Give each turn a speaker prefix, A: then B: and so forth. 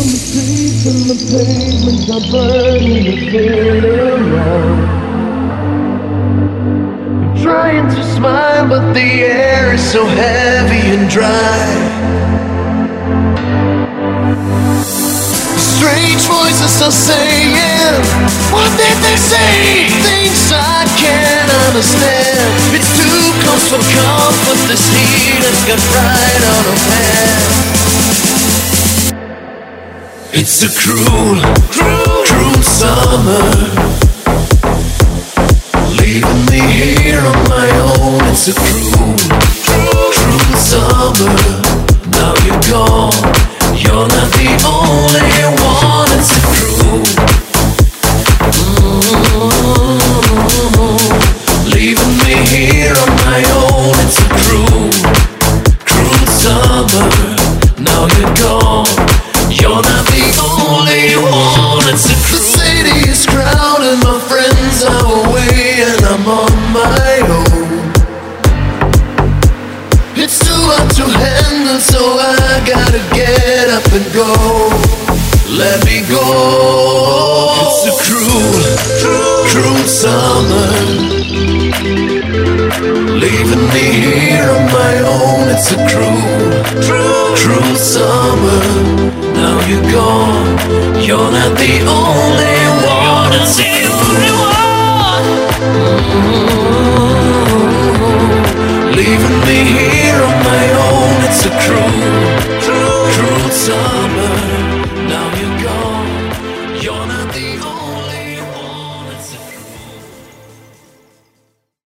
A: streets and the pavements are burning and feeling wrong. I'm trying to smile, but the air is so heavy and dry. Strange voices are saying, what did they say? Things I can't understand. It's too close for comfort. This heat has got right on our hands. It's a cruel, cruel, cruel summer, leaving me here on my own. It's a cruel, cruel, cruel summer. Now you're gone, you're not the only one. It's a cruel, leaving me here on my own. It's a cruel, cruel summer. Now you're gone, you're not the only one. It's a cruel. The city is crowded, my friends are away, and I'm on my own. It's too hard to handle, so I gotta get up and go. Let me go. It's a cruel, cruel, cruel summer, leaving me here on my own. It's a cruel, cruel, cruel summer. Now you're gone, you're not the only one. It's the only one, leaving me